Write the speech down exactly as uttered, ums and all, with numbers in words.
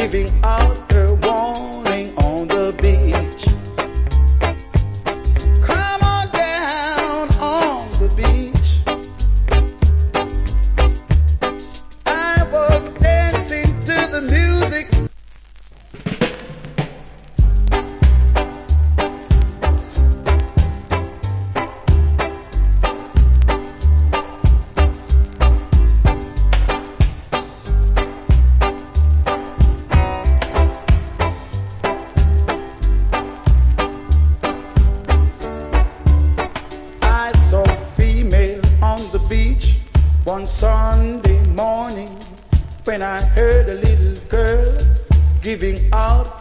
giving out her warning on the beach. Come on down on the beach. I was dancing to the music. I saw a female on the beach one Sunday morning when I heard a little girl giving out